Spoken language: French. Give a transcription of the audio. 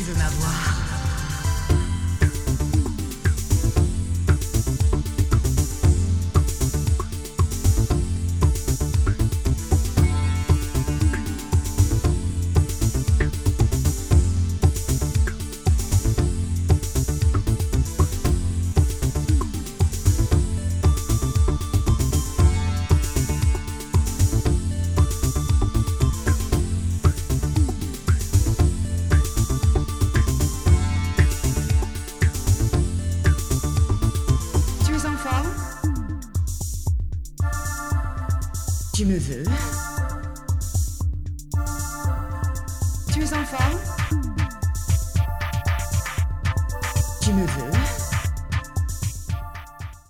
tu veux m'avoir. Tu me veux? Tu es en forme? Tu me veux?